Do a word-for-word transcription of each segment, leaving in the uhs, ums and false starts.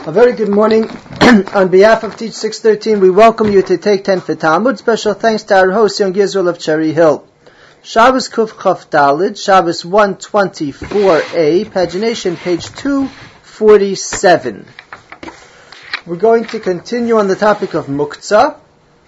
A very good morning. On behalf of Teach six thirteen, we welcome you to Take ten for Talmud. Special thanks to our host, Young Israel of Cherry Hill. Shabbos Kuf Chaf Dalid, Shabbos one twenty-four A, pagination page two forty-seven. We're going to continue on the topic of Muktzah.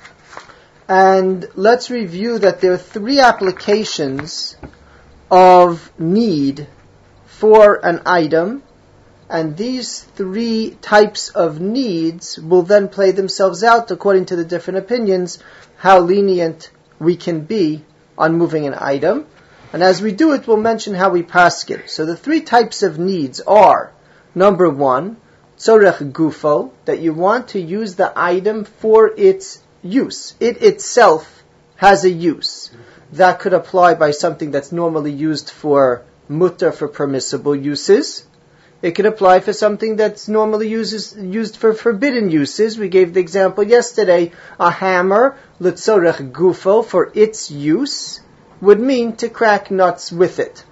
And let's review that there are three applications of need for an item. And these three types of needs will then play themselves out according to the different opinions, how lenient we can be on moving an item. And as we do it, we'll mention how we paskin. So the three types of needs are, number one, tzorech gufo, that you want to use the item for its use. It itself has a use. That could apply by something that's normally used for mutter, for permissible uses. It could apply for something that's normally uses, used for forbidden uses. We gave the example yesterday, a hammer, l'tzorech gufo, for its use, would mean to crack nuts with it.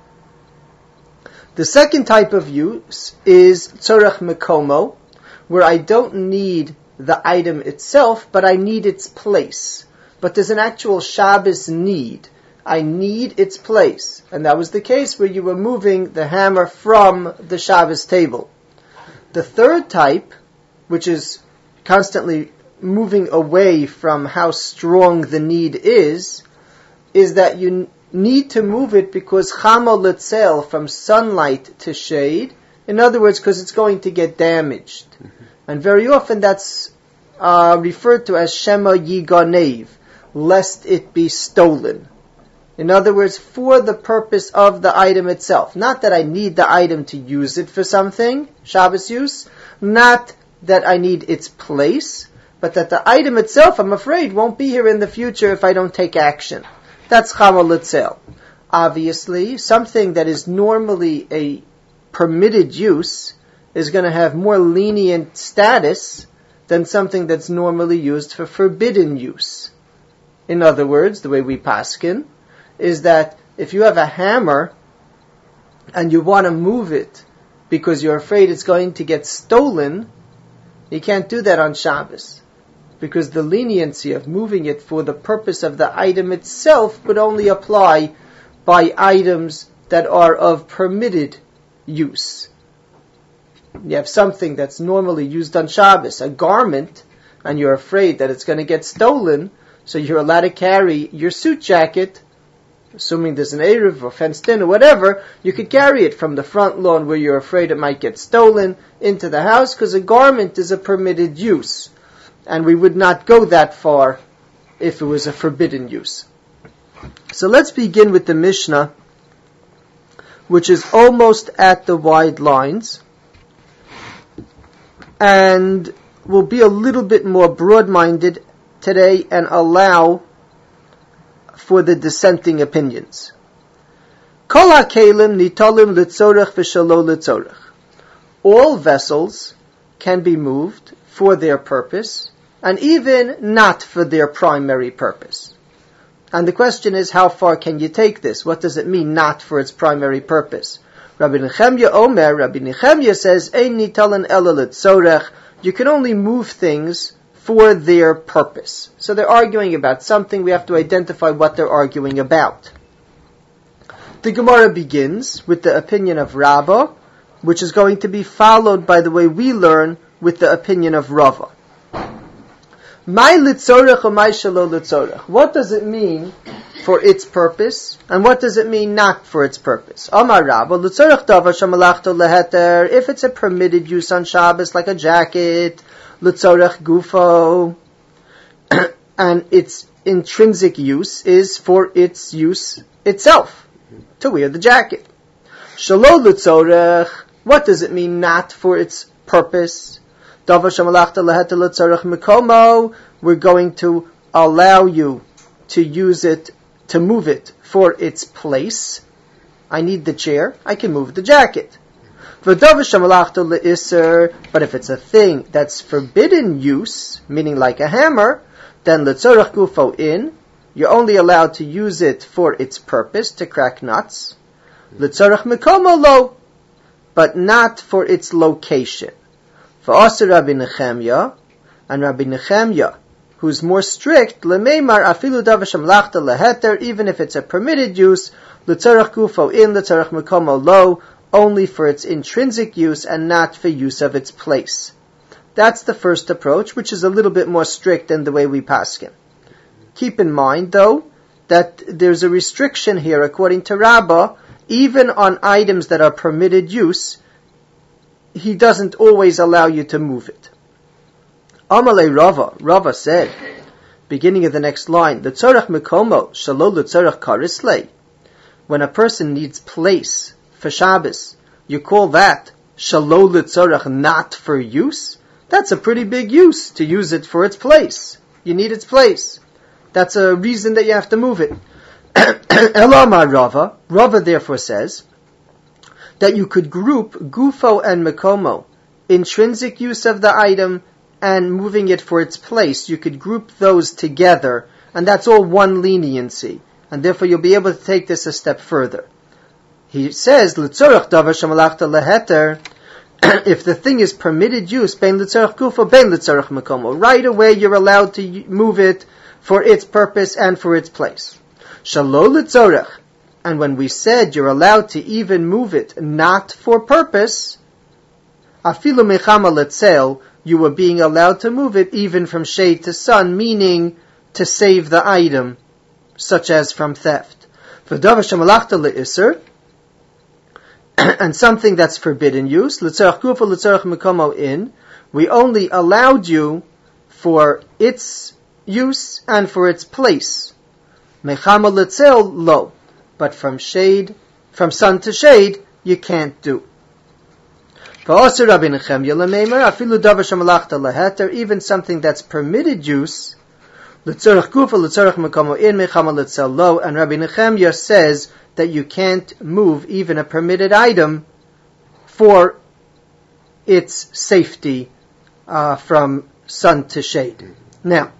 The second type of use is tzorech mekomo, where I don't need the item itself, but I need its place. But there's an actual Shabbos need. I need its place. And that was the case where you were moving the hammer from the Shabbos table. The third type, which is constantly moving away from how strong the need is, is that you need to move it because chamo letzel, from sunlight to shade. In other words, because it's going to get damaged. Mm-hmm. And very often that's uh, referred to as shema yiganev, lest it be stolen. In other words, for the purpose of the item itself. Not that I need the item to use it for something, Shabbos use. Not that I need its place, but that the item itself, I'm afraid, won't be here in the future if I don't take action. That's chamo letzel. Obviously, something that is normally a permitted use is going to have more lenient status than something that's normally used for forbidden use. In other words, the way we paskin is that if you have a hammer and you want to move it because you're afraid it's going to get stolen, you can't do that on Shabbos. Because the leniency of moving it for the purpose of the item itself would only apply by items that are of permitted use. You have something that's normally used on Shabbos, a garment, and you're afraid that it's going to get stolen, so you're allowed to carry your suit jacket, assuming there's an Eruv or fenced in or whatever, you could carry it from the front lawn where you're afraid it might get stolen into the house, because a garment is a permitted use. And we would not go that far if it was a forbidden use. So let's begin with the Mishnah, which is almost at the wide lines, and will be a little bit more broad-minded today and allow for the dissenting opinions. Kol hakelim nitalim litzorech v'shalo litzorech. All vessels can be moved for their purpose, and even not for their primary purpose. And the question is, how far can you take this? What does it mean, not for its primary purpose? Rabbi Nechemya Omer, Rabbi Nechemya says, Ein nitalan ela litzorech. You can only move things for their purpose. So they're arguing about something, we have to identify what they're arguing about. The Gemara begins with the opinion of Rabbah, which is going to be followed by the way we learn with the opinion of Rava. My litzorech or my shalo litzorech. What does it mean for its purpose, and what does it mean not for its purpose? Amar Rabbah, litzorech davar shamalachto leheter. If it's a permitted use on Shabbos, like a jacket, l'tzorech gufo, and its intrinsic use is for its use itself, to wear the jacket. Shalo l'tzorech, what does it mean not for its purpose? Davar shamalachta leheter l'tzorech mekomo, we're going to allow you to use it, to move it for its place. I need the chair, I can move the jacket. But if it's a thing that's forbidden use, meaning like a hammer, then l'tzorech gufo in, you're only allowed to use it for its purpose, to crack nuts. L'tzorech mekomo lo, but not for its location. V'asir Rabbi Nechemya, and Rabbi Nechemya, who's more strict, L'meimar afilu davar shamlachta leheter, even if it's a permitted use, l'tzarech gufo in, l'tzarech mekomo lo, only for its intrinsic use and not for use of its place. That's the first approach, which is a little bit more strict than the way we paskin. Keep in mind, though, that there's a restriction here, according to Rabbah, even on items that are permitted use, he doesn't always allow you to move it. Amalei Rava, Rava said, beginning of the next line, l'tzarech mekomo shelo l'tzarech karislei. When a person needs place for Shabbos, you call that shelo l'tzarech, not for use? That's a pretty big use, to use it for its place. You need its place. That's a reason that you have to move it. Elamar Rava, Rava therefore says that you could group gufo and mekomo, intrinsic use of the item and moving it for its place. You could group those together, and that's all one leniency, and therefore you'll be able to take this a step further. He says, l'tzorach davar shemalachta leheter, if the thing is permitted use, bein l'tzorach gufo, bein l'tzorach mekomo, right away you're allowed to move it for its purpose and for its place. Shalo l'tzorach, and when we said you're allowed to even move it not for purpose, afilu mechama letzel, you were being allowed to move it even from shade to sun, meaning to save the item, such as from theft. V'davar shemalachta le'iser, and something that's forbidden use, l'tzorach gufa, l'tzorach mekomo in, we only allowed you for its use and for its place. Mechama letzel lo, but from shade, from sun to shade, you can't do. V'asir Rabbi Nechemya l'meimar afilu davar shemalachta leheter, even something that's permitted use, l'tzorach gufa, l'tzorach mekomo in, mechama letzel lo, and Rabbi Nechemya says that you can't move even a permitted item for its safety uh, from sun to shade. Now,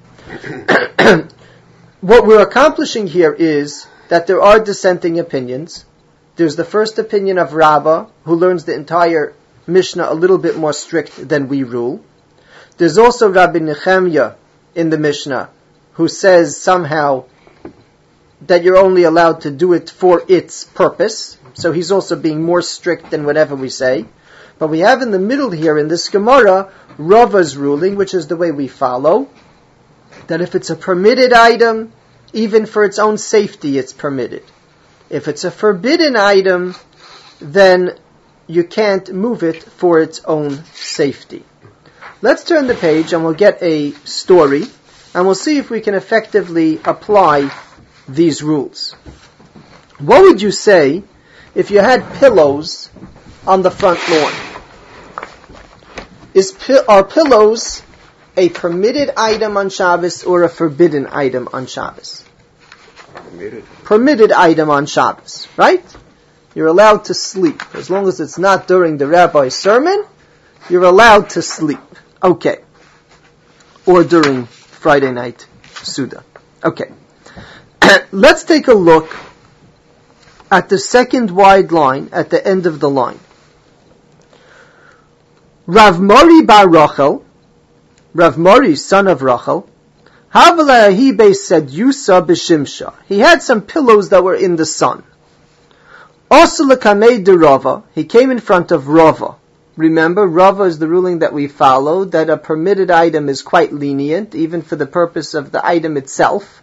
what we're accomplishing here is that there are dissenting opinions. There's the first opinion of Rabbah, who learns the entire Mishnah a little bit more strict than we rule. There's also Rabbi Nechemya in the Mishnah, who says somehow that you're only allowed to do it for its purpose. So he's also being more strict than whatever we say. But we have in the middle here, in this Gemara, Rava's ruling, which is the way we follow, that if it's a permitted item, even for its own safety, it's permitted. If it's a forbidden item, then you can't move it for its own safety. Let's turn the page and we'll get a story, and we'll see if we can effectively apply these rules. What would you say if you had pillows on the front lawn? Is are pillows a permitted item on Shabbos or a forbidden item on Shabbos? Permitted. Permitted item on Shabbos, right? You're allowed to sleep. As long as it's not during the rabbi's sermon, you're allowed to sleep. Okay. Or during Friday night Suda. Okay. Let's take a look at the second wide line at the end of the line. Rav Mori bar Rachel, Rav Mori, son of Rachel, Havalahi said Yusa b'Shimsha. He had some pillows that were in the sun. Osulakamei de Rava. He came in front of Rava. Remember, Rava is the ruling that we followed, that a permitted item is quite lenient, even for the purpose of the item itself.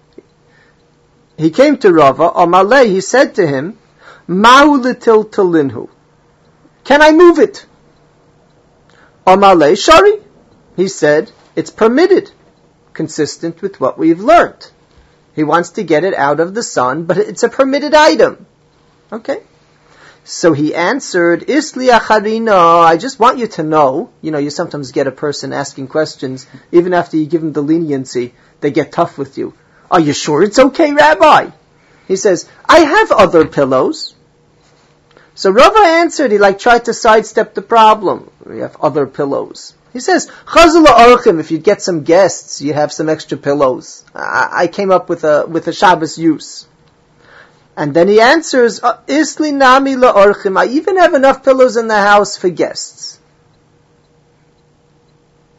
He came to Rava, Amalei, he said to him, Ma'u litil talinhu. Can I move it? Amalei, Shari. He said, it's permitted, consistent with what we've learned. He wants to get it out of the sun, but it's a permitted item. Okay. So he answered, Isli acharina, I just want you to know, you know, you sometimes get a person asking questions, even after you give them the leniency, they get tough with you. Are you sure it's okay, Rabbi? He says, I have other pillows. So Rava answered, he like tried to sidestep the problem. We have other pillows. He says, Chazula Archim, if you get some guests, you have some extra pillows. I, I came up with a with a Shabbos use. And then he answers, Isli nami la Archim, I even have enough pillows in the house for guests.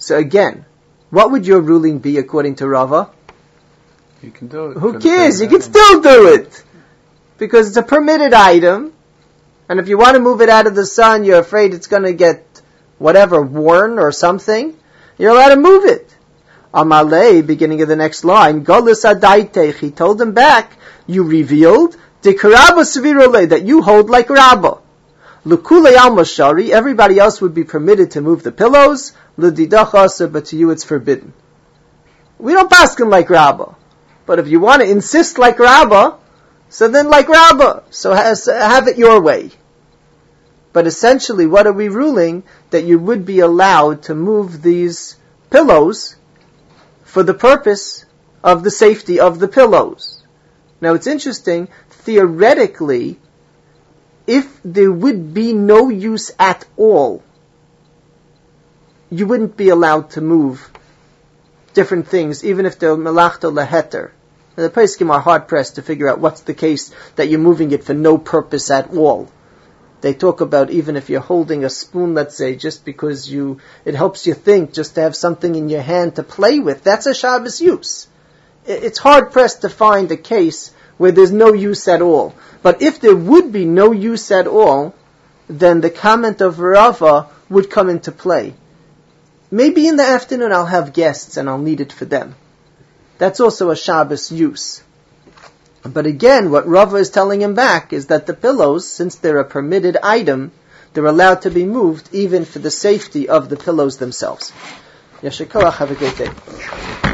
So again, what would your ruling be according to Rava? You can do it. Who cares? You can still do it. Because it's a permitted item, and if you want to move it out of the sun, you're afraid it's going to get whatever, worn or something, you're allowed to move it. Amalei, beginning of the next line, Golus adaitech, he told him back, you revealed, Dekarabba Svirole, that you hold like Rabbah. Lukulei al Mashari, everybody else would be permitted to move the pillows, Ludidachasa, but to you it's forbidden. We don't paskin like Rabbah. But if you want to insist like Rabbah, so then like Rabbah, so have it your way. But essentially, what are we ruling? That you would be allowed to move these pillows for the purpose of the safety of the pillows. Now it's interesting, theoretically, if there would be no use at all, you wouldn't be allowed to move different things, even if they're melachta leheter. And the poskim are hard pressed to figure out what's the case that you're moving it for no purpose at all. They talk about even if you're holding a spoon, let's say, just because you it helps you think, just to have something in your hand to play with. That's a Shabbos use. It's hard pressed to find a case where there's no use at all. But if there would be no use at all, then the comment of Rava would come into play. Maybe in the afternoon I'll have guests and I'll need it for them. That's also a Shabbos use. But again, what Rava is telling him back is that the pillows, since they're a permitted item, they're allowed to be moved even for the safety of the pillows themselves. Yashikoach, have a great day.